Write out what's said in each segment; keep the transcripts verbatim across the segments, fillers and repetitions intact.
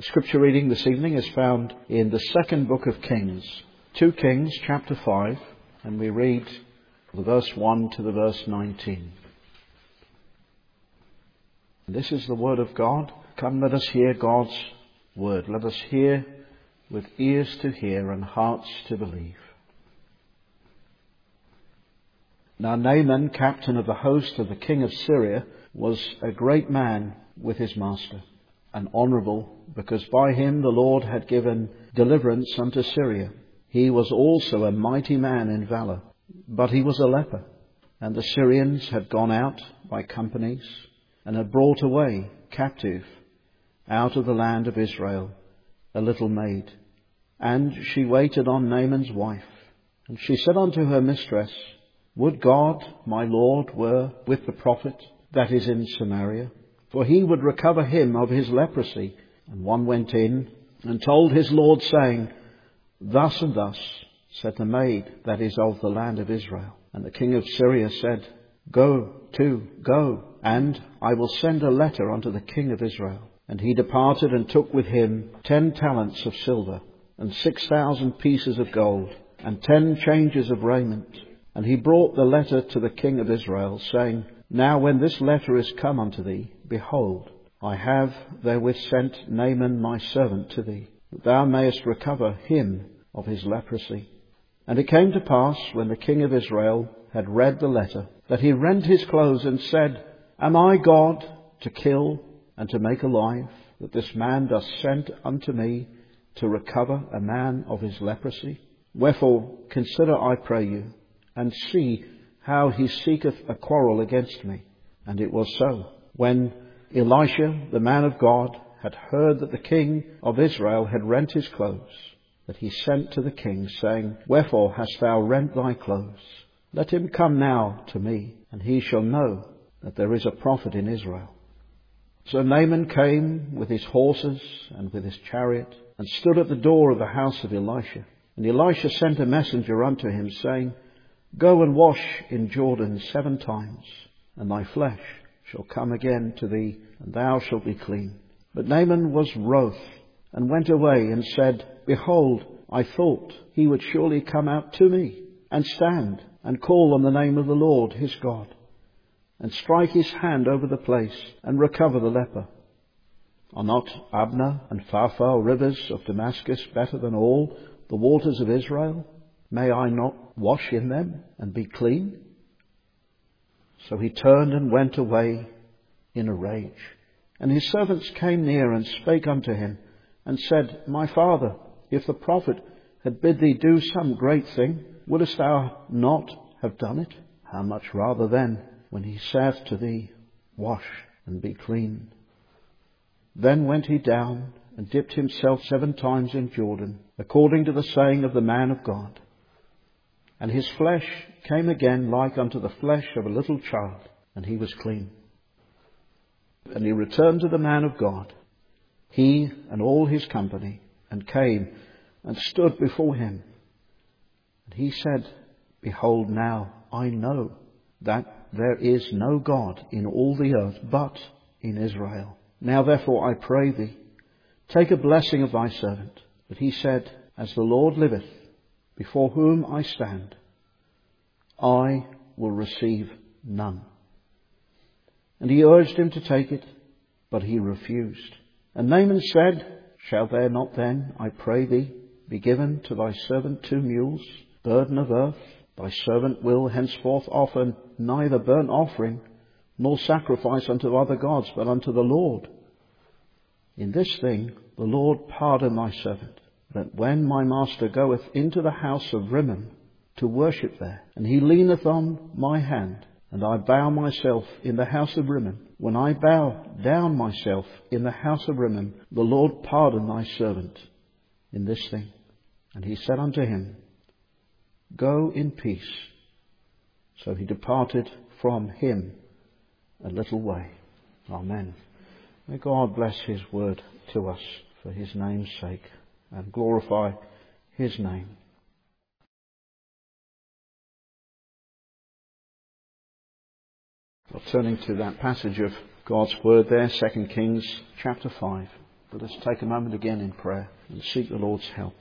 The scripture reading this evening is found in the second book of Kings, two Kings chapter five, and we read the verse one to the verse nineteen. This is the word of God. Come, let us hear God's word. Let us hear with ears to hear and hearts to believe. Now Naaman, captain of the host of the king of Syria, was a great man with his master, and honourable, because by him the Lord had given deliverance unto Syria. He was also a mighty man in valour, but he was a leper. And the Syrians had gone out by companies, and had brought away captive out of the land of Israel a little maid. And she waited on Naaman's wife. And she said unto her mistress, Would God, my Lord, were with the prophet that is in Samaria, for he would recover him of his leprosy. And one went in and told his Lord, saying, Thus and thus said the maid that is of the land of Israel. And the king of Syria said, Go to, go, and I will send a letter unto the king of Israel. And he departed and took with him ten talents of silver, and six thousand pieces of gold, and ten changes of raiment. And he brought the letter to the king of Israel, saying, Now when this letter is come unto thee, behold, I have therewith sent Naaman my servant to thee, that thou mayest recover him of his leprosy. And it came to pass, when the king of Israel had read the letter, that he rent his clothes and said, Am I God to kill and to make alive, that this man doth send unto me to recover a man of his leprosy? Wherefore consider, I pray you, and see how he seeketh a quarrel against me. And it was so, when Elisha, the man of God, had heard that the king of Israel had rent his clothes, that he sent to the king, saying, Wherefore hast thou rent thy clothes? Let him come now to me, and he shall know that there is a prophet in Israel. So Naaman came with his horses and with his chariot, and stood at the door of the house of Elisha. And Elisha sent a messenger unto him, saying, Go and wash in Jordan seven times, and thy flesh shall come again to thee, and thou shalt be clean. But Naaman was wroth, and went away, and said, Behold, I thought he would surely come out to me, and stand, and call on the name of the Lord his God, and strike his hand over the place, and recover the leper. Are not Abner and Pharpar rivers of Damascus better than all the waters of Israel? May I not wash in them and be clean? So he turned and went away in a rage. And his servants came near and spake unto him, and said, My father, if the prophet had bid thee do some great thing, wouldest thou not have done it? How much rather then, when he saith to thee, Wash and be clean? Then went he down and dipped himself seven times in Jordan, according to the saying of the man of God. And his flesh came again like unto the flesh of a little child, and he was clean. And he returned to the man of God, he and all his company, and came and stood before him. And he said, Behold, now I know that there is no God in all the earth but in Israel. Now therefore I pray thee, take a blessing of thy servant. But he said, As the Lord liveth, before whom I stand, I will receive none. And he urged him to take it, but he refused. And Naaman said, Shall there not then, I pray thee, be given to thy servant two mules, burden of earth? Thy servant will henceforth offer neither burnt offering, nor sacrifice unto other gods, but unto the Lord. In this thing the Lord pardon thy servant, that when my master goeth into the house of Rimmon to worship there, and he leaneth on my hand, and I bow myself in the house of Rimmon, when I bow down myself in the house of Rimmon, the Lord pardon thy servant in this thing. And he said unto him, Go in peace. So he departed from him a little way. Amen. May God bless his word to us for his name's sake, and glorify his name. Well, turning to that passage of God's word there, Second Kings chapter five. Let us take a moment again in prayer and seek the Lord's help.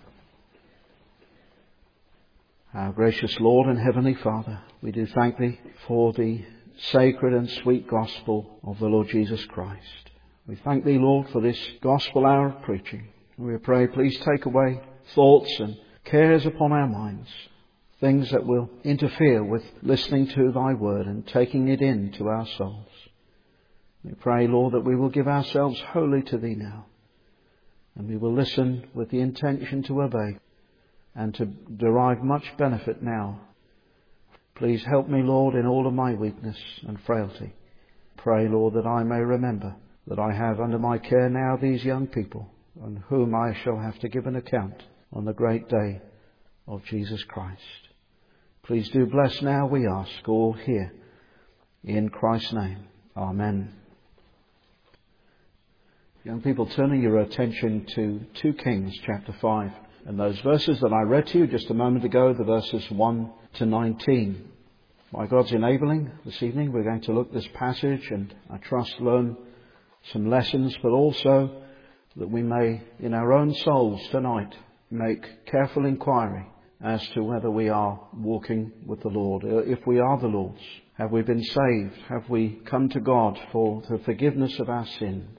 Our gracious Lord and Heavenly Father, we do thank Thee for the sacred and sweet gospel of the Lord Jesus Christ. We thank Thee, Lord, for this gospel hour of preaching. We pray, please take away thoughts and cares upon our minds, things that will interfere with listening to Thy word and taking it into our souls. We pray, Lord, that we will give ourselves wholly to Thee now, and we will listen with the intention to obey and to derive much benefit now. Please help me, Lord, in all of my weakness and frailty. Pray, Lord, that I may remember that I have under my care now these young people on whom I shall have to give an account on the great day of Jesus Christ. Please do bless now, we ask, all here. In Christ's name. Amen. Young people, turning your attention to Second Kings chapter five. And those verses that I read to you just a moment ago, the verses one to nineteen. By God's enabling, this evening we're going to look at this passage and I trust learn some lessons, but also that we may, in our own souls tonight, make careful inquiry as to whether we are walking with the Lord. If we are the Lord's, have we been saved? Have we come to God for the forgiveness of our sins?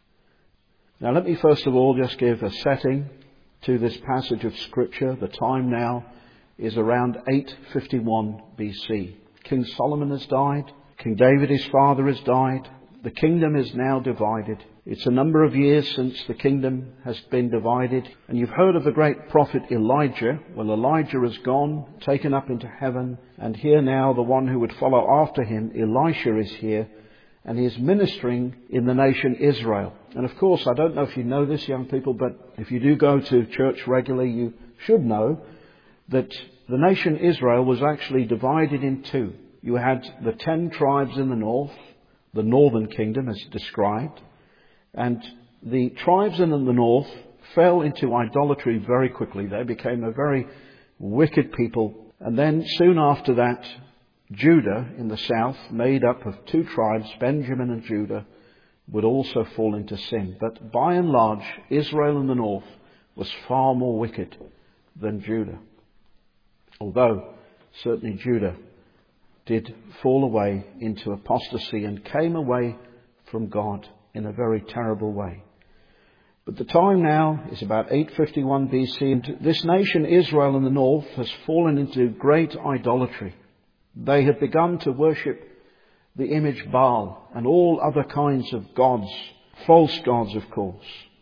Now let me first of all just give a setting to this passage of Scripture. The time now is around eight fifty-one B C. King Solomon has died. King David, his father, has died. The kingdom is now divided. It's a number of years since the kingdom has been divided. And you've heard of the great prophet Elijah. Well, Elijah has gone, taken up into heaven. And here now the one who would follow after him, Elisha, is here. And he is ministering in the nation Israel. And of course, I don't know if you know this, young people, but if you do go to church regularly, you should know that the nation Israel was actually divided in two. You had the ten tribes in the north, the northern kingdom as described, and the tribes in the north fell into idolatry very quickly. They became a very wicked people. And then soon after that, Judah in the south, made up of two tribes, Benjamin and Judah, would also fall into sin. But by and large, Israel in the north was far more wicked than Judah. Although certainly Judah did fall away into apostasy and came away from God in a very terrible way. But the time now is about eight fifty-one B C, and this nation Israel in the north has fallen into great idolatry. They have begun to worship the image Baal and all other kinds of gods, false gods of course.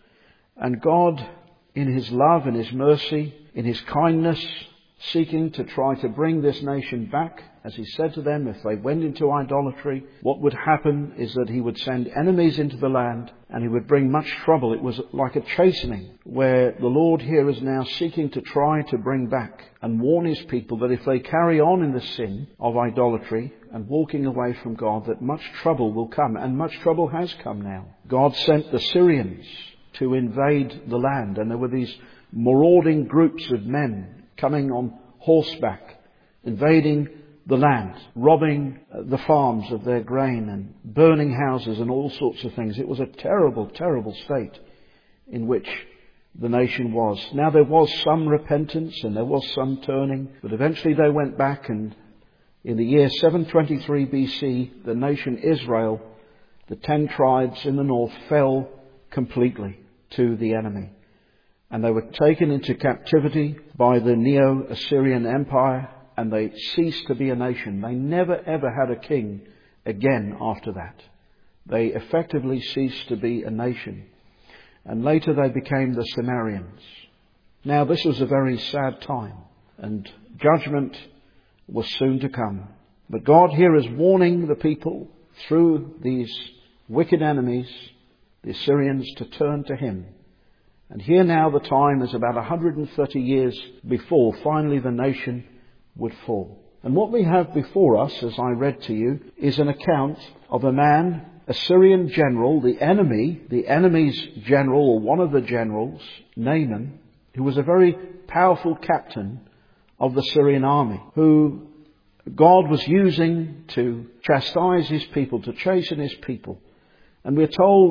And God, in His love and His mercy, in His kindness, seeking to try to bring this nation back, as He said to them, if they went into idolatry, what would happen is that He would send enemies into the land and He would bring much trouble. It was like a chastening, where the Lord here is now seeking to try to bring back and warn His people that if they carry on in the sin of idolatry and walking away from God, that much trouble will come, and much trouble has come now. God sent the Syrians to invade the land, and there were these marauding groups of men coming on horseback, invading the land, robbing the farms of their grain and burning houses and all sorts of things. It was a terrible, terrible state in which the nation was. Now there was some repentance and there was some turning, but eventually they went back, and in the year seven twenty-three B C, the nation Israel, the ten tribes in the north, fell completely to the enemy. And they were taken into captivity by the Neo-Assyrian Empire, and they ceased to be a nation. They never ever had a king again after that. They effectively ceased to be a nation. And later they became the Sumerians. Now this was a very sad time, and judgment was soon to come. But God here is warning the people through these wicked enemies, the Assyrians, to turn to Him. And here now the time is about one hundred thirty years before finally the nation would fall. And what we have before us, as I read to you, is an account of a man, a Syrian general, the enemy, the enemy's general, or one of the generals, Naaman, who was a very powerful captain of the Syrian army, who God was using to chastise His people, to chasten His people. And we're told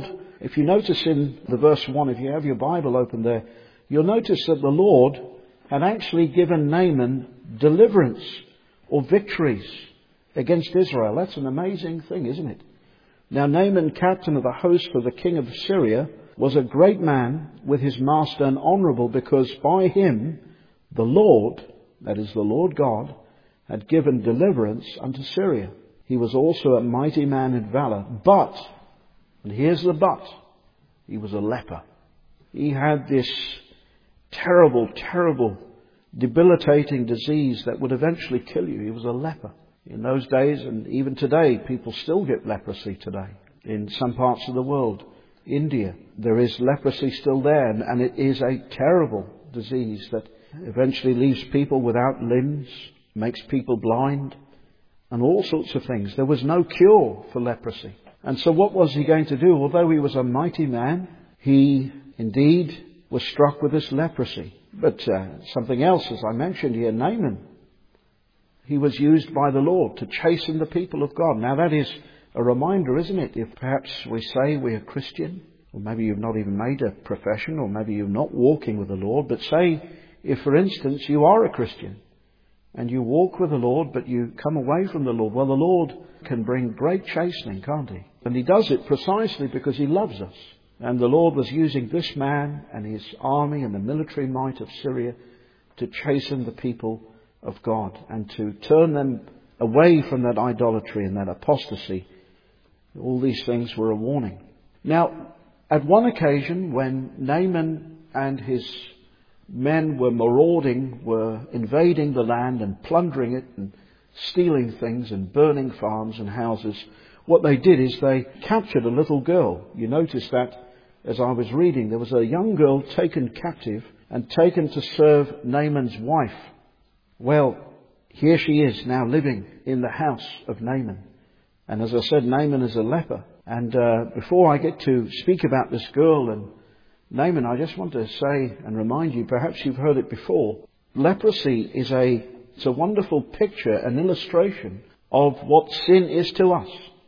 If you notice in the verse one, if you have your Bible open there, you'll notice that the Lord had actually given Naaman deliverance or victories against Israel. That's an amazing thing, isn't it? Now Naaman, captain of the host of the king of Syria, was a great man with his master and honourable, because by him the Lord, that is the Lord God, had given deliverance unto Syria. He was also a mighty man in valour, but, and here's the but, he was a leper. He had this terrible, terrible, debilitating disease that would eventually kill you. He was a leper. In those days, and even today, people still get leprosy today. In some parts of the world, India, there is leprosy still there, and it is a terrible disease that eventually leaves people without limbs, makes people blind, and all sorts of things. There was no cure for leprosy. And so what was he going to do? Although he was a mighty man, he indeed was struck with this leprosy. But uh, something else, as I mentioned here, Naaman, he was used by the Lord to chasten the people of God. Now that is a reminder, isn't it? If perhaps we say we're Christian, or maybe you've not even made a profession, or maybe you're not walking with the Lord, but say if, for instance, you are a Christian and you walk with the Lord, but you come away from the Lord, well, the Lord can bring great chastening, can't he? And he does it precisely because he loves us. And the Lord was using this man and his army and the military might of Syria to chasten the people of God and to turn them away from that idolatry and that apostasy. All these things were a warning. Now, at one occasion when Naaman and his men were marauding, were invading the land and plundering it and stealing things and burning farms and houses, what they did is they captured a little girl. You notice that as I was reading, there was a young girl taken captive and taken to serve Naaman's wife. Well, here she is now living in the house of Naaman. And as I said, Naaman is a leper. And uh, before I get to speak about this girl and Naaman, I just want to say and remind you, perhaps you've heard it before, leprosy is a, it's a wonderful picture, an illustration of what sin is to us.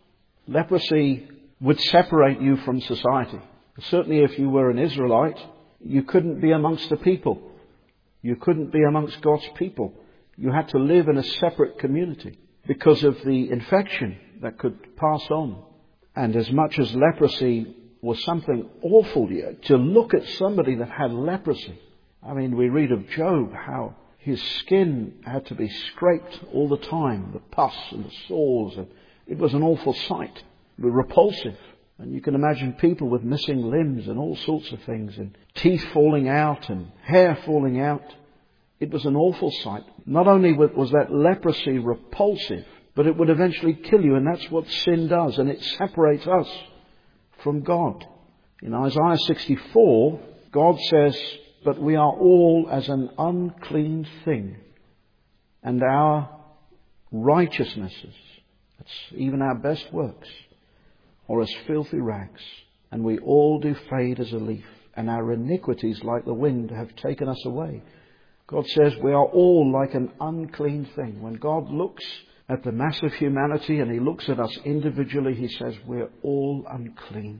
Leprosy would separate you from society. Certainly if you were an Israelite, you couldn't be amongst the people. You couldn't be amongst God's people. You had to live in a separate community because of the infection that could pass on. And as much as leprosy was something awful, to look at somebody that had leprosy. I mean, we read of Job, how his skin had to be scraped all the time, the pus and the sores. And it was an awful sight. It was repulsive. And you can imagine people with missing limbs and all sorts of things, and teeth falling out and hair falling out. It was an awful sight. Not only was that leprosy repulsive, but it would eventually kill you, and that's what sin does, and it separates us from God. In Isaiah sixty-four, God says, "But we are all as an unclean thing, and our righteousnesses," that's even our best works, "or as filthy rags, and we all do fade as a leaf, and our iniquities like the wind have taken us away." God says we are all like an unclean thing. When God looks at the mass of humanity and he looks at us individually, he says we're all unclean.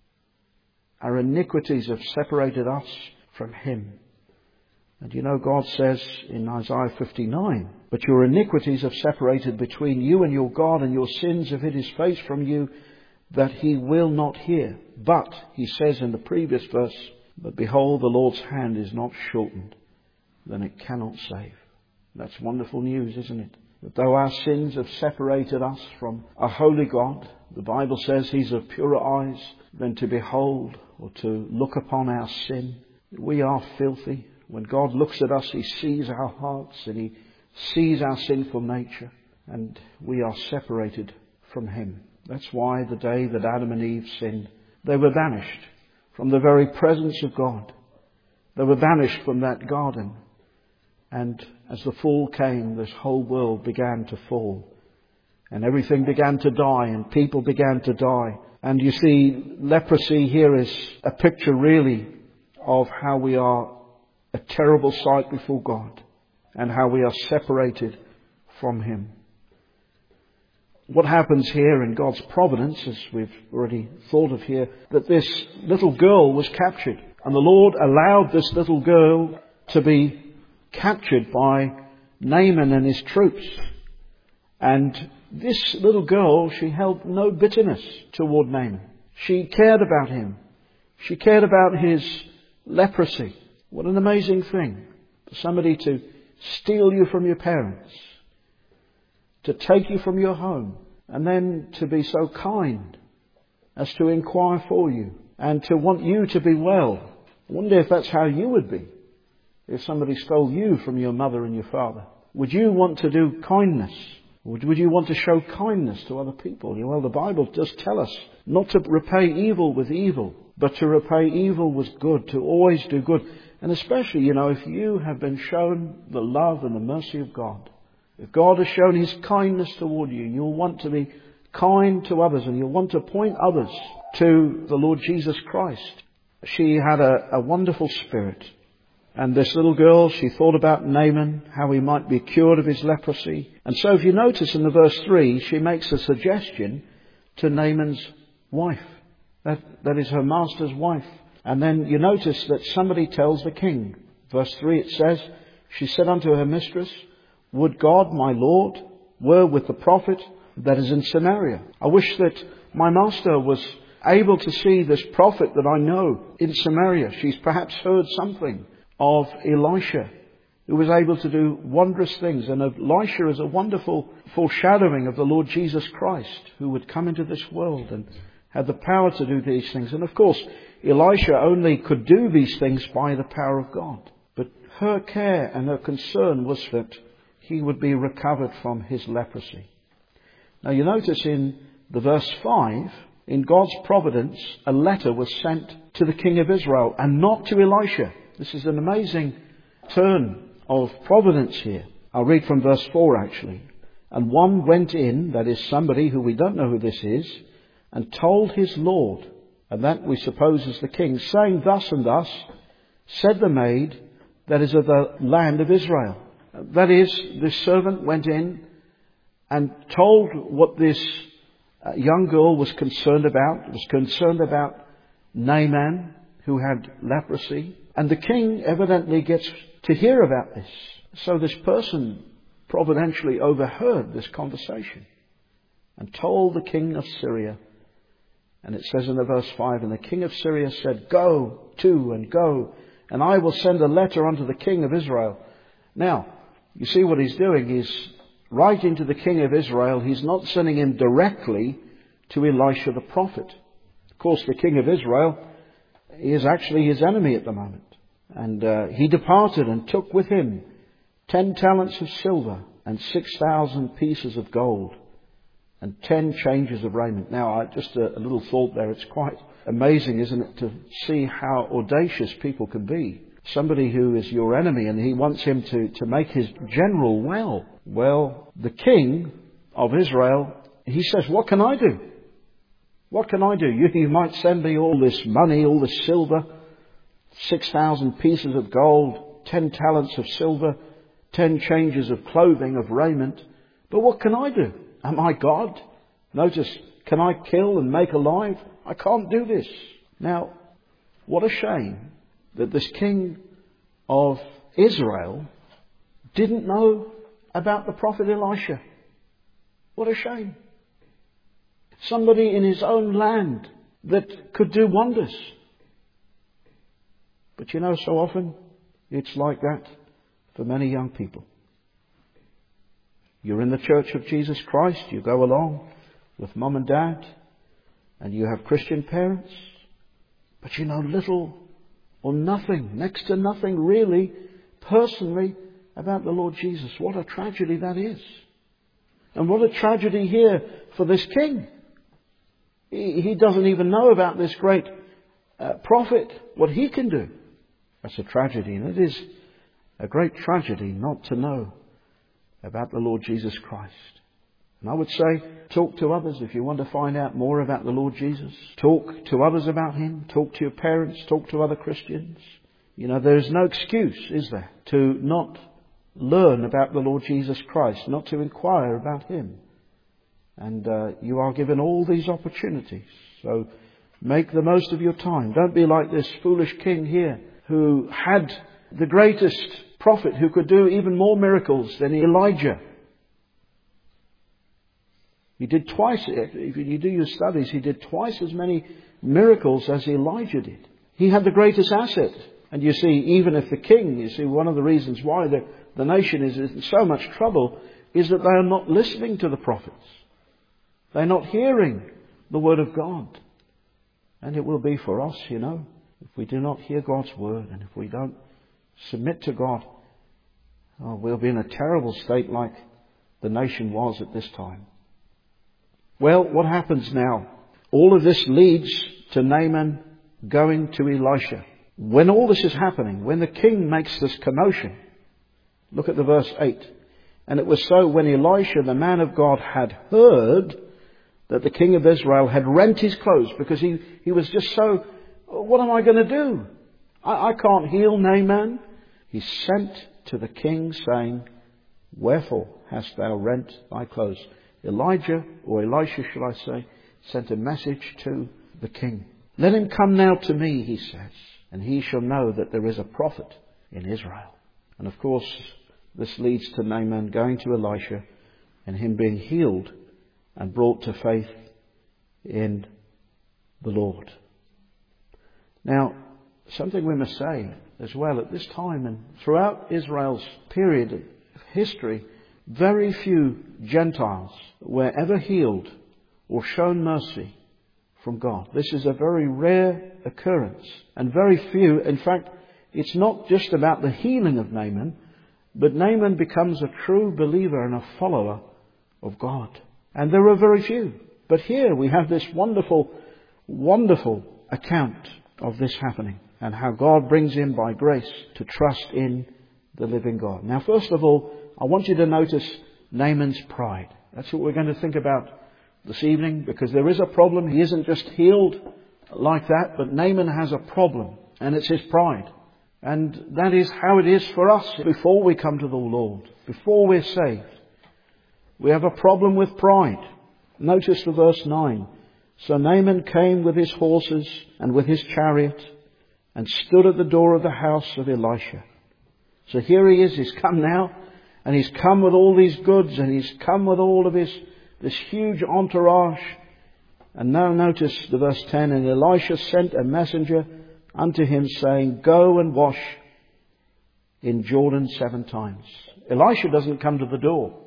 Our iniquities have separated us from him. And you know, God says in Isaiah fifty-nine, "But your iniquities have separated between you and your God, and your sins have hid his face from you, that he will not hear." But, he says in the previous verse, "But behold, the Lord's hand is not shortened, then it cannot save." That's wonderful news, isn't it? That though our sins have separated us from a holy God, the Bible says he's of purer eyes than to behold or to look upon our sin. We are filthy. When God looks at us, he sees our hearts and he sees our sinful nature, and we are separated from him. That's why the day that Adam and Eve sinned, they were banished from the very presence of God. They were banished from that garden. And as the fall came, this whole world began to fall. And everything began to die, and people began to die. And you see, leprosy here is a picture really of how we are a terrible sight before God, and how we are separated from him. what happens here in God's providence, as we've already thought of here, that this little girl was captured. And the Lord allowed this little girl to be captured by Naaman and his troops. And this little girl, she held no bitterness toward Naaman. She cared about him. She cared about his leprosy. What an amazing thing for somebody to steal you from your parents, to take you from your home, and then to be so kind as to inquire for you and to want you to be well. I wonder if that's how you would be if somebody stole you from your mother and your father. Would you want to do kindness? Would, would you want to show kindness to other people? Well, the Bible does tell us not to repay evil with evil, but to repay evil with good, to always do good. And especially, you know, if you have been shown the love and the mercy of God, if God has shown His kindness toward you, you'll want to be kind to others and you'll want to point others to the Lord Jesus Christ. She had a, a wonderful spirit. And this little girl, she thought about Naaman, how he might be cured of his leprosy. And so if you notice in the verse three, she makes a suggestion to Naaman's wife. That, that is her master's wife. And then you notice that somebody tells the king. Verse three, it says, she said unto her mistress, would God, my Lord, were with the prophet that is in Samaria. I wish that my master was able to see this prophet that I know in Samaria. She's perhaps heard something of Elisha, who was able to do wondrous things. And Elisha is a wonderful foreshadowing of the Lord Jesus Christ, who would come into this world and had the power to do these things. And of course, Elisha only could do these things by the power of God. But her care and her concern was that he would be recovered from his leprosy. Now you notice in the verse five, in God's providence, a letter was sent to the king of Israel and not to Elisha. This is an amazing turn of providence here. I'll read from verse four actually. And one went in, that is somebody who we don't know who this is, and told his Lord, and that we suppose is the king, saying thus and thus, said the maid that is of the land of Israel. That is, this servant went in and told what this young girl was concerned about, was concerned about Naaman, who had leprosy. And the king evidently gets to hear about this. So this person providentially overheard this conversation and told the king of Syria. And it says in the verse five, and the king of Syria said, go to and go, and I will send a letter unto the king of Israel. Now, you see what he's doing. He's writing to the king of Israel. He's not sending him directly to Elisha the prophet. Of course, the king of Israel is actually his enemy at the moment. And uh, he departed and took with him ten talents of silver and six thousand pieces of gold and ten changes of raiment. Now, I, just a, a little thought there. It's quite amazing, isn't it, to see how audacious people can be. Somebody who is your enemy and he wants him to, to make his general well. Well, the king of Israel, he says, what can I do? What can I do? You, you might send me all this money, all this silver, six thousand pieces of gold, ten talents of silver, ten changes of clothing, of raiment. But what can I do? Am I God? Notice, can I kill and make alive? I can't do this. Now, what a shame that this king of Israel didn't know about the prophet Elisha. What a shame. Somebody in his own land that could do wonders. But you know, so often it's like that for many young people. You're in the Church of Jesus Christ, you go along with mum and dad, and you have Christian parents, but you know little or nothing, next to nothing really, personally, about the Lord Jesus. What a tragedy that is. And what a tragedy here for this king. He, he doesn't even know about this great uh, prophet, what he can do. That's a tragedy, and it is a great tragedy not to know about the Lord Jesus Christ. And I would say, talk to others if you want to find out more about the Lord Jesus. Talk to others about Him. Talk to your parents. Talk to other Christians. You know, there is no excuse, is there, to not learn about the Lord Jesus Christ, not to inquire about Him. And uh, you are given all these opportunities. So make the most of your time. Don't be like this foolish king here who had the greatest prophet who could do even more miracles than Elijah. He did twice, if you do your studies, he did twice as many miracles as Elijah did. He had the greatest asset. And you see, even if the king, you see, one of the reasons why the, the nation is in so much trouble is that they are not listening to the prophets. They're not hearing the word of God. And it will be for us, you know, if we do not hear God's word and if we don't submit to God, oh, we'll be in a terrible state like the nation was at this time. Well, what happens now? All of this leads to Naaman going to Elisha. When all this is happening, when the king makes this commotion, look at the verse eight. And it was so when Elisha, the man of God, had heard that the king of Israel had rent his clothes, because he, he was just so, what am I going to do? I, I can't heal Naaman. He sent to the king saying, wherefore hast thou rent thy clothes? Elijah, or Elisha should I say, sent a message to the king. Let him come now to me, he says, and he shall know that there is a prophet in Israel. And of course, this leads to Naaman going to Elisha and him being healed and brought to faith in the Lord. Now, something we must say as well, at this time and throughout Israel's period of history, very few Gentiles were ever healed or shown mercy from God. This is a very rare occurrence, and very few. In fact, it's not just about the healing of Naaman, but Naaman becomes a true believer and a follower of God. And there are very few. But here we have this wonderful, wonderful account of this happening and how God brings him by grace to trust in the living God. Now, first of all, I want you to notice Naaman's pride. That's what we're going to think about this evening, because there is a problem. He isn't just healed like that, but Naaman has a problem, and it's his pride. And that is how it is for us before we come to the Lord, before we're saved. We have a problem with pride. Notice the verse nine. So Naaman came with his horses and with his chariot and stood at the door of the house of Elisha. So here he is, he's come now, and he's come with all these goods, and he's come with all of his, this huge entourage. And now notice the verse ten, and Elisha sent a messenger unto him saying, go and wash in Jordan seven times. Elisha doesn't come to the door,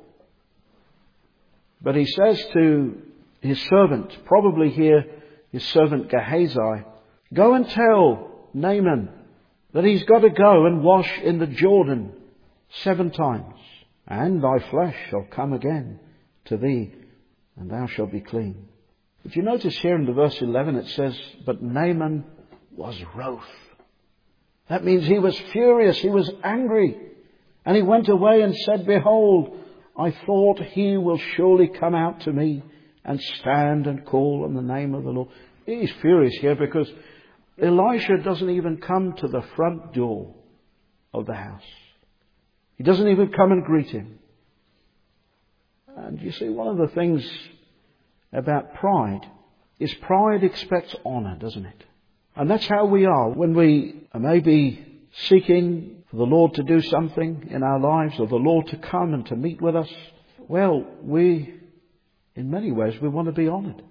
but he says to his servant, probably here his servant Gehazi, go and tell Naaman that he's got to go and wash in the Jordan seven times, and thy flesh shall come again to thee, and thou shalt be clean. But you notice here in the verse eleven it says, but Naaman was wroth. That means he was furious, he was angry. And he went away and said, behold, I thought he will surely come out to me and stand and call on the name of the Lord. He's furious here because Elisha doesn't even come to the front door of the house. He doesn't even come and greet him. And you see, one of the things about pride is pride expects honour, doesn't it? And that's how we are when we may be seeking for the Lord to do something in our lives, or the Lord to come and to meet with us. Well, we, in many ways, we want to be honoured.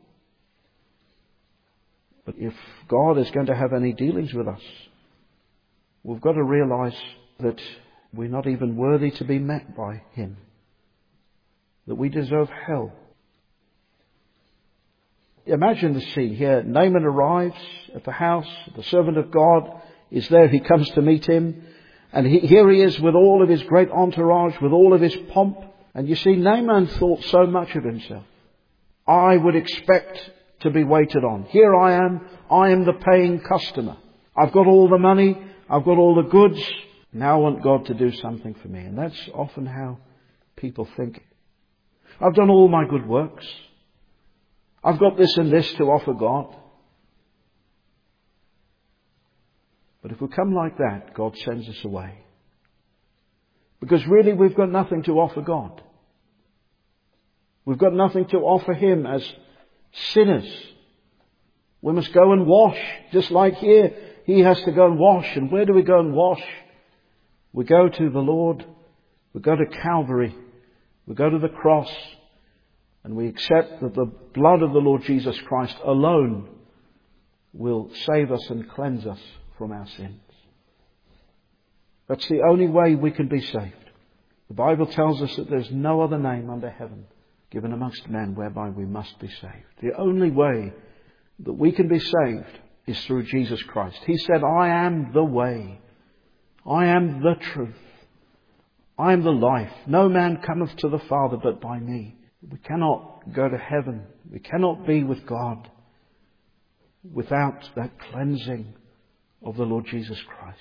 But if God is going to have any dealings with us, we've got to realise that we're not even worthy to be met by Him. That we deserve hell. Imagine the scene here. Naaman arrives at the house. The servant of God is there. He comes to meet him. And he, here he is with all of his great entourage, with all of his pomp. And you see, Naaman thought so much of himself. I would expect to be waited on. Here I am. I am the paying customer. I've got all the money. I've got all the goods. Now I want God to do something for me. And that's often how people think. I've done all my good works. I've got this and this to offer God. But if we come like that, God sends us away. Because really we've got nothing to offer God. We've got nothing to offer him as sinners. We must go and wash, just like here. He has to go and wash. And where do we go and wash? We go to the Lord. We go to Calvary. We go to the cross. And we accept that the blood of the Lord Jesus Christ alone will save us and cleanse us from our sins. That's the only way we can be saved. The Bible tells us that there's no other name under heaven given amongst men whereby we must be saved. The only way that we can be saved is through Jesus Christ. He said, I am the way. I am the truth. I am the life. No man cometh to the Father but by me. We cannot go to heaven. We cannot be with God without that cleansing of the Lord Jesus Christ.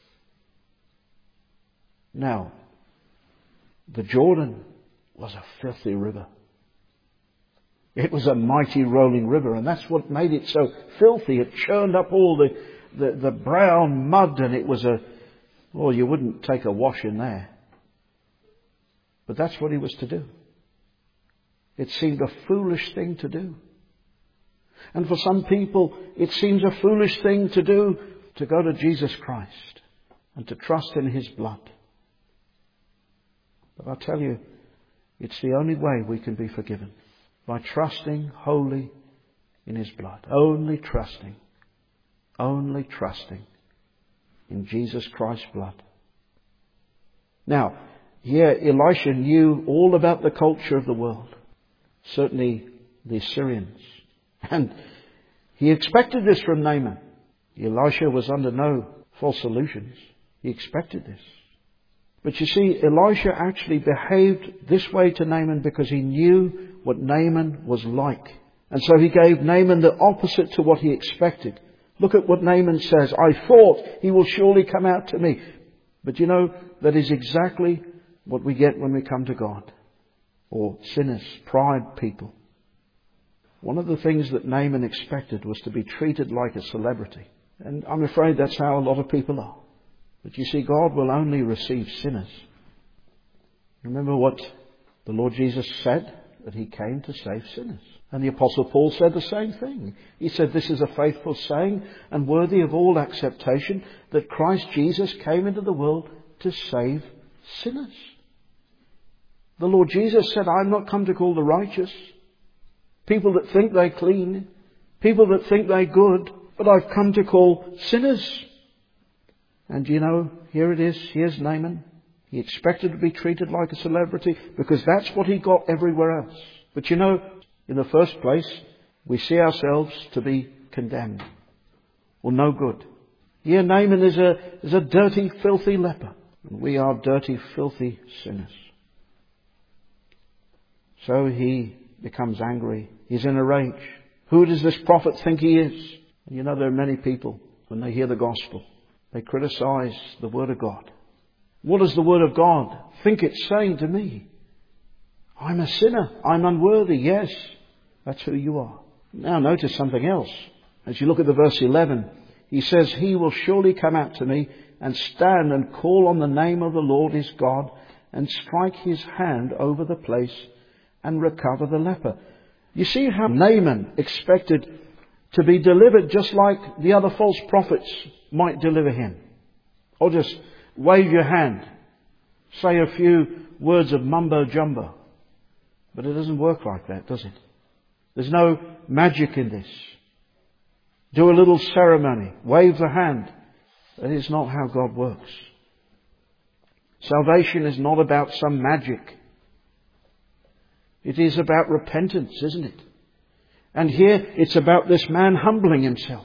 Now, the Jordan was a filthy river. It was a mighty rolling river, and that's what made it so filthy. It churned up all the, the, the brown mud, and it was a, well, you wouldn't take a wash in there. But that's what he was to do. It seemed a foolish thing to do. And for some people, it seems a foolish thing to do to go to Jesus Christ and to trust in his blood. But I tell you, it's the only way we can be forgiven. By trusting wholly in his blood. Only trusting. Only trusting in Jesus Christ's blood. Now, here Elisha knew all about the culture of the world. Certainly the Assyrians. And he expected this from Naaman. Elisha was under no false illusions. He expected this. But you see, Elisha actually behaved this way to Naaman because he knew what Naaman was like. And so he gave Naaman the opposite to what he expected. Look at what Naaman says. I thought he will surely come out to me. But you know, that is exactly what we get when we come to God. Or sinners, pride people. One of the things that Naaman expected was to be treated like a celebrity. And I'm afraid that's how a lot of people are. But you see, God will only receive sinners. Remember what the Lord Jesus said? That he came to save sinners. And the Apostle Paul said the same thing. He said, this is a faithful saying and worthy of all acceptation, that Christ Jesus came into the world to save sinners. The Lord Jesus said, I'm not come to call the righteous, people that think they're clean, people that think they're good, but I've come to call sinners. And you know, here it is. Here's Naaman. He expected to be treated like a celebrity because that's what he got everywhere else. But you know, in the first place, we see ourselves to be condemned or no good. Here Naaman is a, is a dirty, filthy leper. And we are dirty, filthy sinners. So he becomes angry. He's in a rage. Who does this prophet think he is? And you know, there are many people, when they hear the gospel, they criticize the Word of God. What does the Word of God think it's saying to me? I'm a sinner. I'm unworthy. Yes, that's who you are. Now notice something else. As you look at the verse eleven, he says, he will surely come out to me and stand and call on the name of the Lord his God and strike his hand over the place and recover the leper. You see how Naaman expected to be delivered just like the other false prophets might deliver him. Or just wave your hand, say a few words of mumbo jumbo. But it doesn't work like that, does it? There's no magic in this. Do a little ceremony, wave the hand. That is not how God works. Salvation is not about some magic. It is about repentance, isn't it? And here it's about this man humbling himself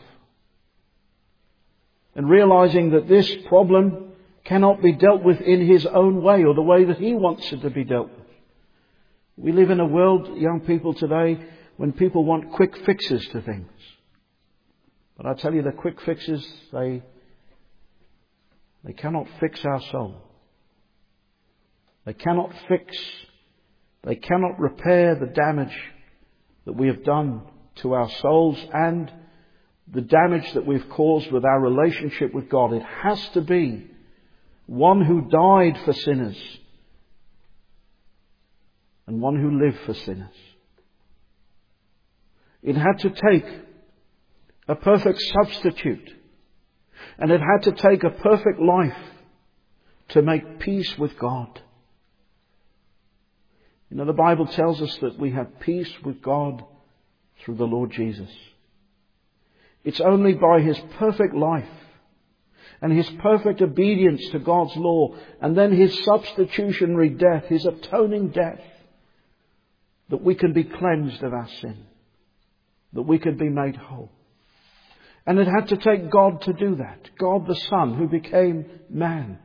and realizing that this problem cannot be dealt with in his own way or the way that he wants it to be dealt with. We live in a world, young people today, when people want quick fixes to things. But I tell you, the quick fixes, they, they cannot fix our soul. They cannot fix, they cannot repair the damage that we have done to our souls and the damage that we've caused with our relationship with God. It has to be one who died for sinners and one who lived for sinners. It had to take a perfect substitute, and it had to take a perfect life to make peace with God. You know, the Bible tells us that we have peace with God through the Lord Jesus. It's only by His perfect life and His perfect obedience to God's law, and then His substitutionary death, His atoning death, that we can be cleansed of our sin, that we can be made whole. And it had to take God to do that. God the Son, who became man.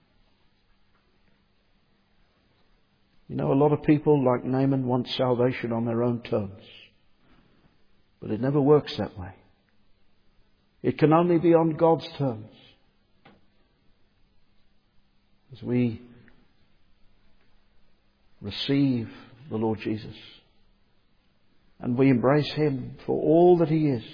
You know, a lot of people like Naaman want salvation on their own terms. But it never works that way. It can only be on God's terms. As we receive the Lord Jesus and we embrace Him for all that He is.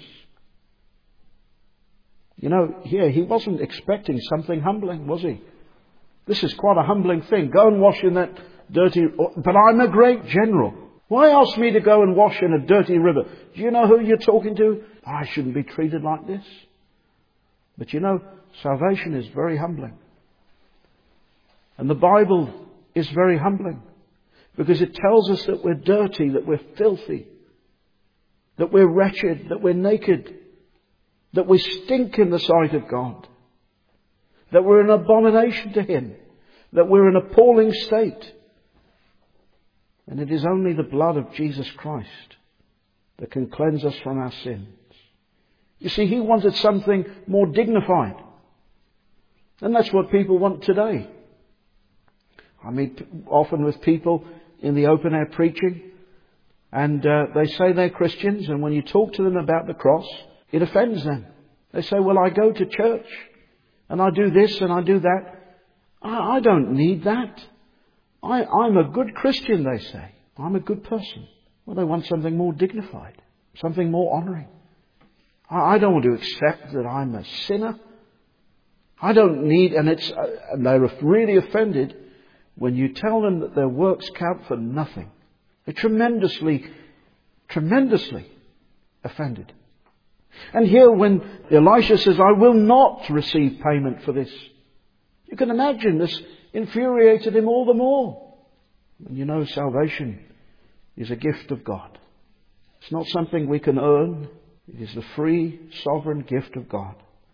You know, here He wasn't expecting something humbling, was He? This is quite a humbling thing. Go and wash in that dirty... But I'm a great general. Why ask me to go and wash in a dirty river? Do you know who you're talking to? I shouldn't be treated like this. But you know, salvation is very humbling. And the Bible is very humbling, because it tells us that we're dirty, that we're filthy, that we're wretched, that we're naked, that we stink in the sight of God, that we're an abomination to Him, that we're in an appalling state. And it is only the blood of Jesus Christ that can cleanse us from our sins. You see, He wanted something more dignified. And that's what people want today. I meet often with people in the open air preaching, and uh, they say they're Christians, and when you talk to them about the cross, it offends them. They say, well, I go to church, and I do this and I do that. I, I don't need that. I, I'm a good Christian, they say. I'm a good person. Well, they want something more dignified, something more honouring. I, I don't want to accept that I'm a sinner. I don't need, and it's, uh, and they're really offended when you tell them that their works count for nothing. They're tremendously, tremendously offended. And here when Elisha says, I will not receive payment for this, you can imagine this infuriated him all the more. And you know, salvation is a gift of God. It's not something we can earn. It is the free, sovereign gift of God.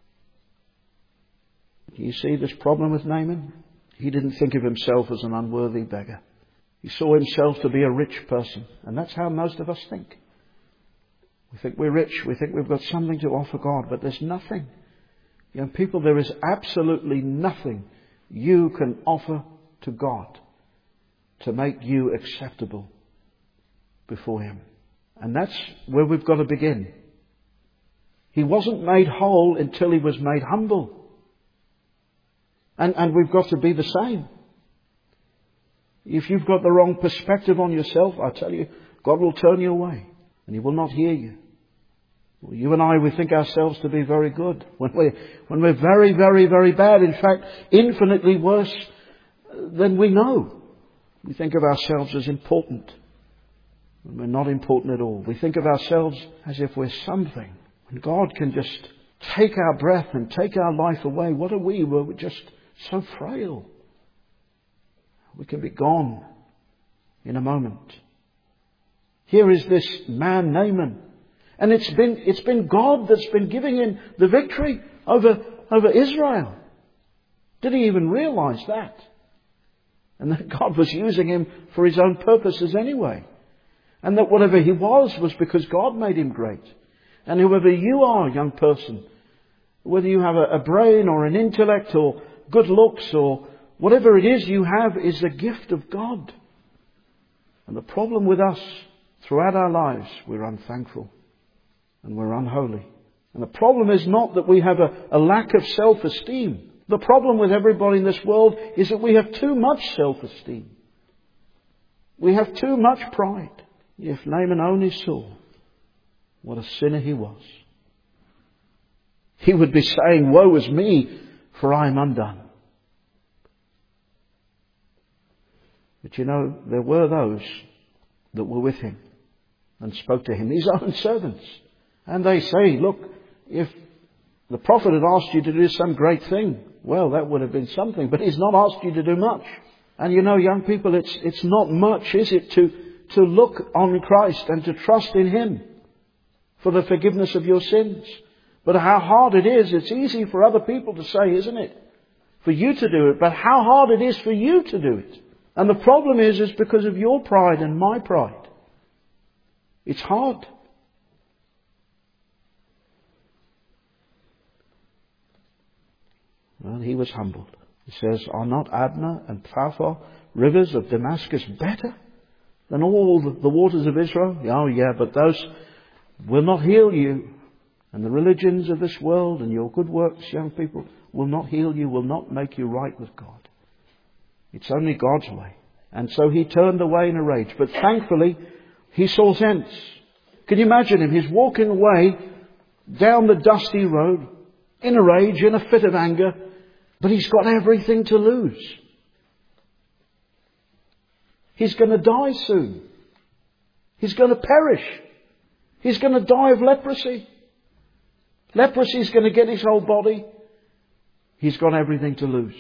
Do you see this problem with Naaman? He didn't think of himself as an unworthy beggar. He saw himself to be a rich person. And that's how most of us think. We think we're rich. We think we've got something to offer God. But there's nothing. Young people, there is absolutely nothing you can offer to God to make you acceptable before Him. And that's where we've got to begin. He wasn't made whole until He was made humble. And, and we've got to be the same. If you've got the wrong perspective on yourself, I tell you, God will turn you away and He will not hear you. Well, you and I, we think ourselves to be very good when we're, when we're very, very, very bad. In fact, infinitely worse than we know. We think of ourselves as important when we're not important at all. We think of ourselves as if we're something. When God can just take our breath and take our life away, what are we? We're just so frail. We can be gone in a moment. Here is this man, Naaman. And it's been, it's been God that's been giving him the victory over, over Israel. Did he even realize that? And that God was using him for His own purposes anyway. And that whatever he was, was because God made him great. And whoever you are, young person, whether you have a, a brain or an intellect or good looks or whatever it is you have, is a gift of God. And the problem with us throughout our lives, we're unthankful and we're unholy. And the problem is not that we have a, a lack of self-esteem. The problem with everybody in this world is that we have too much self-esteem. We have too much pride. If Naaman only saw what a sinner he was, he would be saying, woe is me, for I am undone. But you know, there were those that were with him and spoke to him, his own servants. And they say, look, if the prophet had asked you to do some great thing, well, that would have been something, but he's not asked you to do much. And you know, young people, it's it's not much, is it, to, to look on Christ and to trust in him for the forgiveness of your sins. But how hard it is, it's easy for other people to say, isn't it? For you to do it, but how hard it is for you to do it. And the problem is, is because of your pride and my pride. It's hard. Well, he was humbled. He says, are not Abner and Pharpar, rivers of Damascus, better than all the waters of Israel? Oh yeah, but those will not heal you. And the religions of this world and your good works, young people, will not heal you, will not make you right with God. It's only God's way. And so he turned away in a rage. But thankfully, he saw sense. Can you imagine him? He's walking away down the dusty road in a rage, in a fit of anger, but he's got everything to lose. He's going to die soon. He's going to perish. He's going to die of leprosy. Leprosy is going to get his whole body. He's got everything to lose.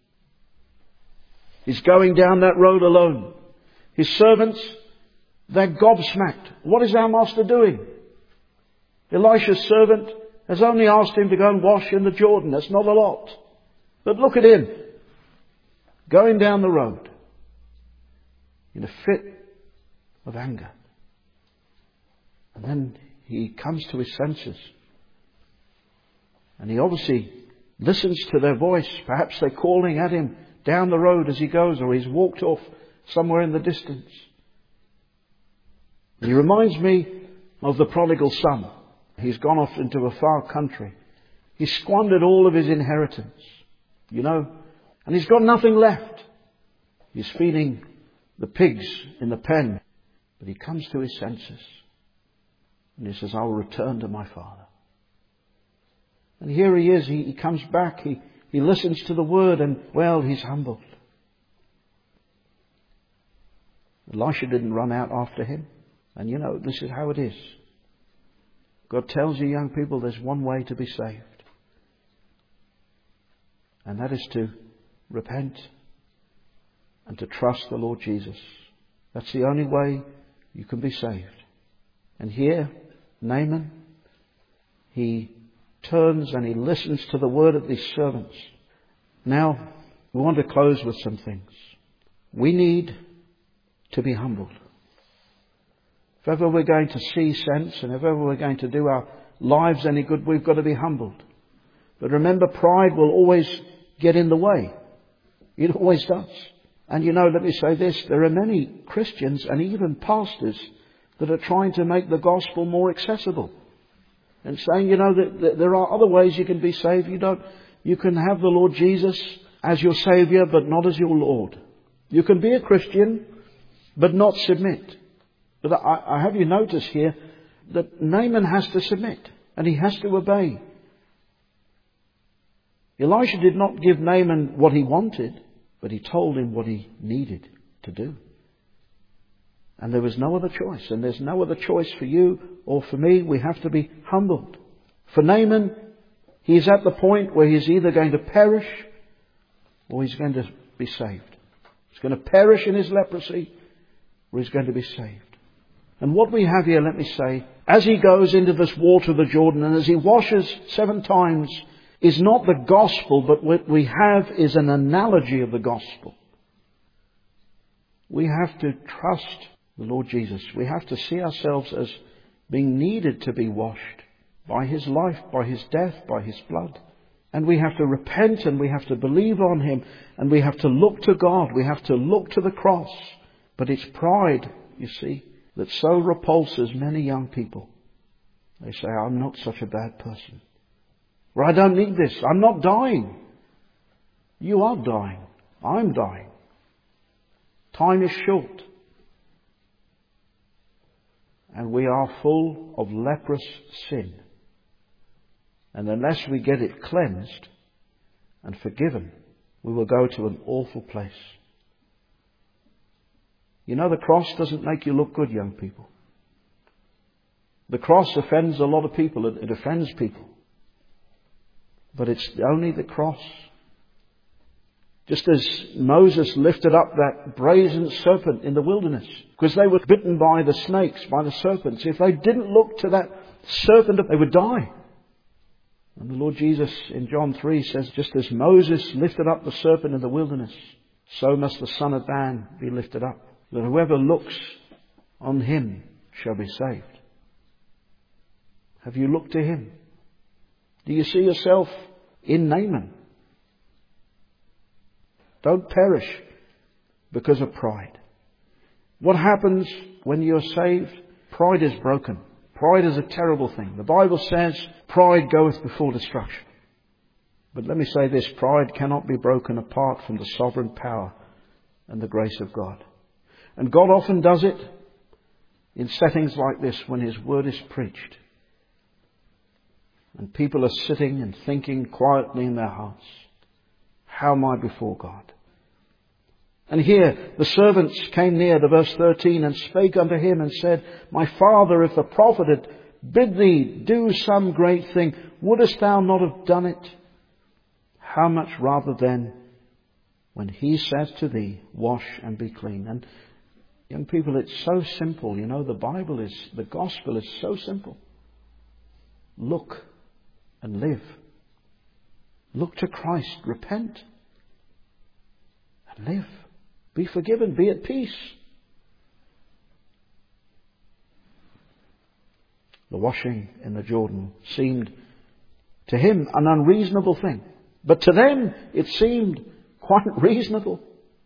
He's going down that road alone. His servants, they're gobsmacked. What is our master doing? Elisha's servant has only asked him to go and wash in the Jordan. That's not a lot. But look at him, going down the road in a fit of anger. And then he comes to his senses. And he obviously listens to their voice. Perhaps they're calling at him down the road as he goes, or he's walked off somewhere in the distance. He reminds me of the prodigal son. He's gone off into a far country. He squandered all of his inheritance, you know, and he's got nothing left. He's feeding the pigs in the pen. But he comes to his senses. And he says, I will return to my father. And here he is. He, he comes back. He, he listens to the word and, well, he's humbled. Elisha didn't run out after him. And you know, this is how it is. God tells you, young people, there's one way to be saved. And that is to repent and to trust the Lord Jesus. That's the only way you can be saved. And here, Naaman, he turns and he listens to the word of these servants. Now, we want to close with some things. We need to be humbled. If ever we're going to see sense and if ever we're going to do our lives any good, we've got to be humbled. But remember, pride will always get in the way. It always does. And you know, let me say this, there are many Christians and even pastors that are trying to make the gospel more accessible. And saying, you know, that, that there are other ways you can be saved. You don't, you can have the Lord Jesus as your Saviour, but not as your Lord. You can be a Christian, but not submit. But I, I have you notice here that Naaman has to submit and he has to obey. Elisha did not give Naaman what he wanted, but he told him what he needed to do. And there was no other choice. And there's no other choice for you or for me. We have to be humbled. For Naaman, he's at the point where he's either going to perish or he's going to be saved. He's going to perish in his leprosy or he's going to be saved. And what we have here, let me say, as he goes into this water of the Jordan and as he washes seven times, is not the gospel, but what we have is an analogy of the gospel. We have to trust the Lord Jesus. We have to see ourselves as being needed to be washed by His life, by His death, by His blood. And we have to repent and we have to believe on Him and we have to look to God. We have to look to the cross. But it's pride, you see, that so repulses many young people. They say, I'm not such a bad person. Or I don't need this. I'm not dying. You are dying. I'm dying. Time is short. And we are full of leprous sin. And unless we get it cleansed and forgiven, we will go to an awful place. You know, the cross doesn't make you look good, young people. The cross offends a lot of people. It, it offends people. But it's only the cross. Just as Moses lifted up that brazen serpent in the wilderness, because they were bitten by the snakes, by the serpents. If they didn't look to that serpent, they would die. And the Lord Jesus in John three says, just as Moses lifted up the serpent in the wilderness, so must the Son of Man be lifted up, that whoever looks on him shall be saved. Have you looked to him? Do you see yourself in Naaman? Don't perish because of pride. What happens when you're saved? Pride is broken. Pride is a terrible thing. The Bible says, pride goeth before destruction. But let me say this, pride cannot be broken apart from the sovereign power and the grace of God. And God often does it in settings like this when His word is preached. And people are sitting and thinking quietly in their hearts, how am I before God? And here the servants came near to verse thirteen and spake unto him and said, My father, if the prophet had bid thee do some great thing, wouldest thou not have done it? How much rather then when he says to thee, wash and be clean. And young people, it's so simple. You know, the Bible is, the gospel is so simple. Look and live. Look to Christ. Repent. And live. Be forgiven. Be at peace. The washing in the Jordan seemed to him an unreasonable thing. But to them it seemed quite reasonable.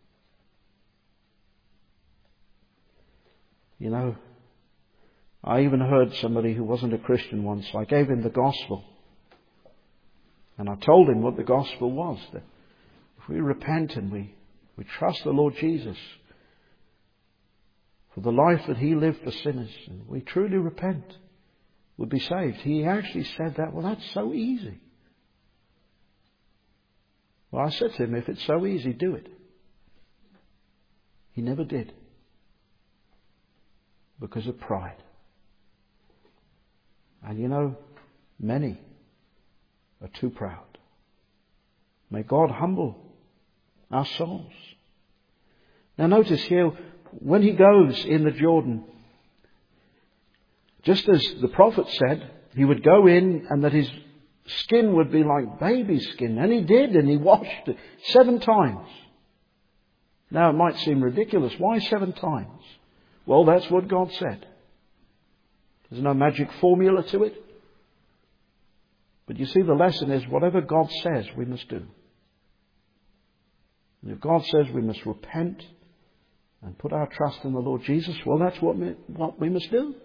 You know, I even heard somebody who wasn't a Christian once. I gave him the gospel. And I told him what the gospel was. That if we repent and we, we trust the Lord Jesus for the life that He lived for sinners, and we truly repent, we'll be saved. He actually said that, well, that's so easy. Well, I said to him, if it's so easy, do it. He never did. Because of pride. And you know, many are too proud. May God humble our souls. Now notice here, when he goes in the Jordan, just as the prophet said, he would go in and that his skin would be like baby skin. And he did, and he washed it seven times. Now it might seem ridiculous. Why seven times? Well, that's what God said. There's no magic formula to it. But you see, the lesson is whatever God says, we must do. And if God says we must repent and put our trust in the Lord Jesus, well, that's what we, what we must do.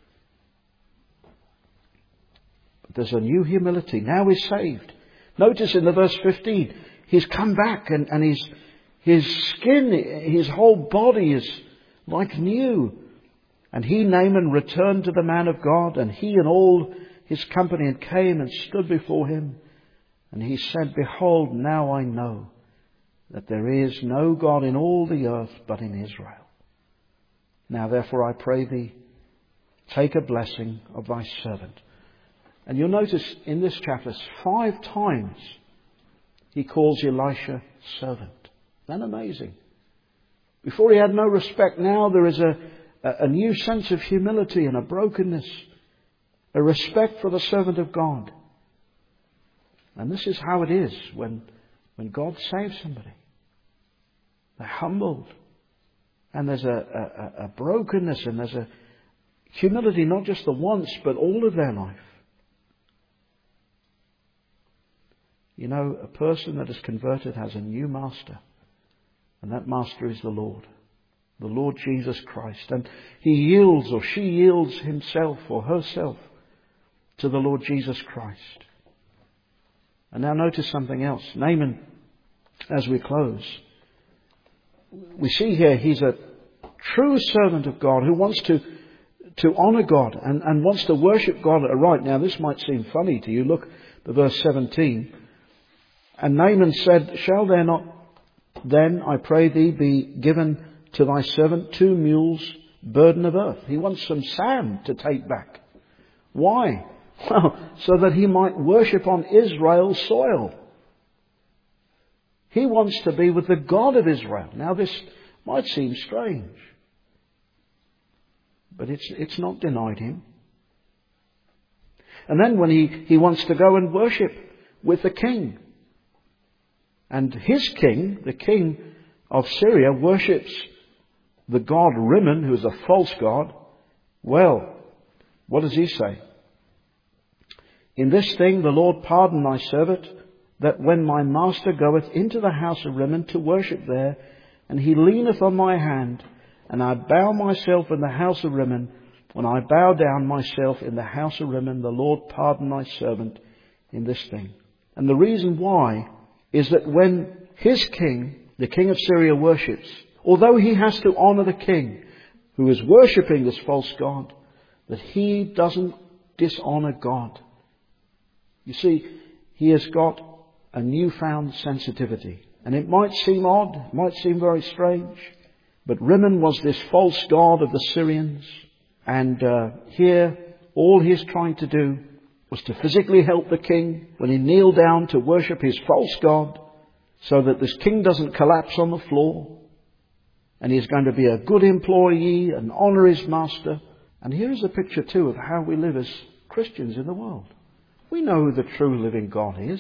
But there's a new humility. Now he's saved. Notice in the verse fifteen, he's come back and, and his, his skin, his whole body is like new. And he, Naaman, returned to the man of God, and he and all his company and came and stood before him. And he said, Behold, now I know that there is no God in all the earth but in Israel. Now therefore I pray thee, take a blessing of thy servant. And you'll notice in this chapter, five times he calls Elisha servant. Isn't that amazing? Before he had no respect, now there is a, a, a new sense of humility and a brokenness, a respect for the servant of God. And this is how it is when, when God saves somebody. They're humbled. And there's a, a, a brokenness and there's a humility, not just the once, but all of their life. You know, a person that is converted has a new master. And that master is the Lord. The Lord Jesus Christ. And he yields, or she yields himself or herself to the Lord Jesus Christ. And now notice something else. Naaman, as we close, we see here he's a true servant of God who wants to, to honour God and, and wants to worship God aright. Now this might seem funny to you. Look at verse seventeen. And Naaman said, Shall there not then, I pray thee, be given to thy servant two mules burden of earth. He wants some sand to take back. Why? Well, so that he might worship on Israel's soil. He wants to be with the God of Israel. Now this might seem strange, but it's, it's not denied him. And then when he, he wants to go and worship with the king. And his king, the king of Syria, worships the god Rimmon, who is a false god. Well, what does he say? In this thing the Lord pardon thy servant, that when my master goeth into the house of Rimmon to worship there, and he leaneth on my hand, and I bow myself in the house of Rimmon, when I bow down myself in the house of Rimmon, the Lord pardon thy servant in this thing. And the reason why is that when his king, the king of Syria, worships, although he has to honour the king who is worshipping this false god, that he doesn't dishonour God. You see, he has got a newfound sensitivity. And it might seem odd, it might seem very strange, but Rimmon was this false god of the Syrians. And uh, here, all he's trying to do was to physically help the king when he kneeled down to worship his false god, so that this king doesn't collapse on the floor. And he's going to be a good employee and honour his master. And here's a picture too of how we live as Christians in the world. We know who the true living God is.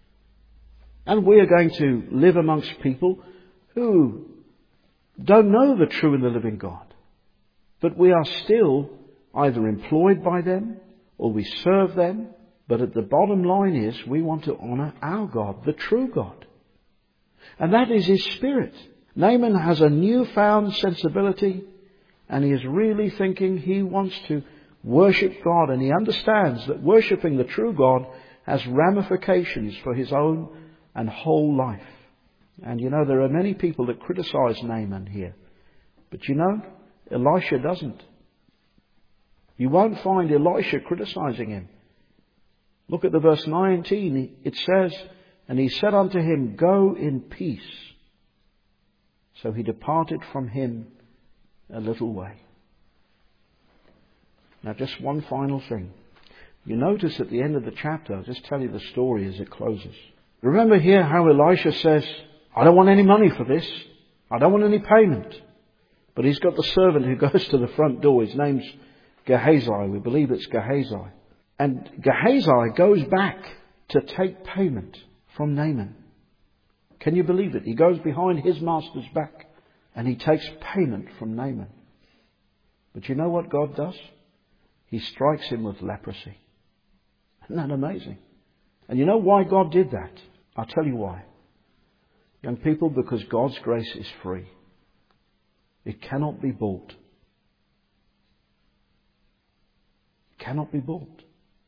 And we are going to live amongst people who don't know the true and the living God. But we are still either employed by them or we serve them. But at the bottom line is we want to honour our God, the true God. And that is his spirit. Naaman has a newfound sensibility, and he is really thinking he wants to worship God, and he understands that worshipping the true God has ramifications for his own and whole life. And you know, there are many people that criticize Naaman here. But you know, Elisha doesn't. You won't find Elisha criticizing him. Look at the verse nineteen. It says, and he said unto him, go in peace. So he departed from him a little way. Now just one final thing. You notice at the end of the chapter, I'll just tell you the story as it closes. Remember here how Elisha says, I don't want any money for this. I don't want any payment. But he's got the servant who goes to the front door. His name's Gehazi. We believe it's Gehazi. And Gehazi goes back to take payment from Naaman. Can you believe it? He goes behind his master's back and he takes payment from Naaman. But you know what God does? He strikes him with leprosy. Isn't that amazing? And you know why God did that? I'll tell you why. Young people, because God's grace is free. It cannot be bought. It cannot be bought.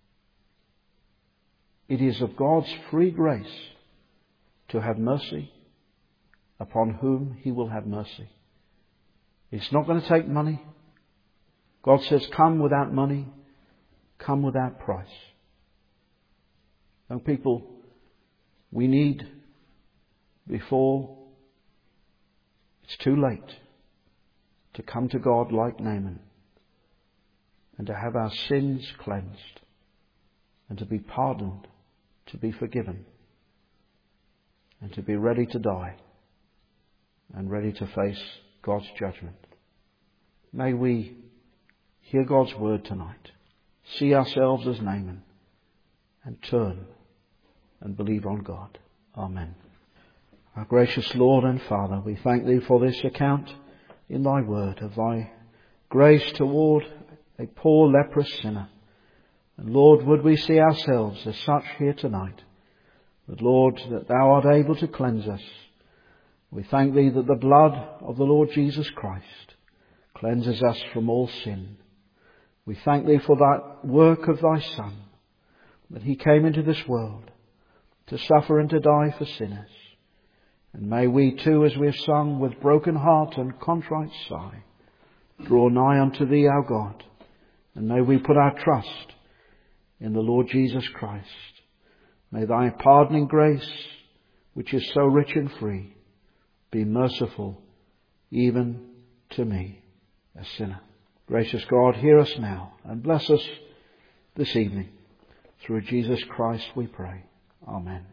It is of God's free grace to have mercy upon whom he will have mercy. It's not going to take money. God says, come without money, come without price. Young people, we need, before it's too late, to come to God like Naaman and to have our sins cleansed and to be pardoned, to be forgiven, and to be ready to die and ready to face God's judgment. May we hear God's word tonight, see ourselves as Naaman, and turn and believe on God. Amen. Our gracious Lord and Father, we thank Thee for this account in Thy word of Thy grace toward a poor leprous sinner. And Lord, would we see ourselves as such here tonight. But Lord, that Thou art able to cleanse us. We thank Thee that the blood of the Lord Jesus Christ cleanses us from all sin. We thank Thee for that work of Thy Son, that He came into this world to suffer and to die for sinners. And may we too, as we have sung, with broken heart and contrite sigh, draw nigh unto Thee, our God. And may we put our trust in the Lord Jesus Christ. May Thy pardoning grace, which is so rich and free, be merciful even to me, a sinner. Gracious God, hear us now and bless us this evening. Through Jesus Christ we pray. Amen.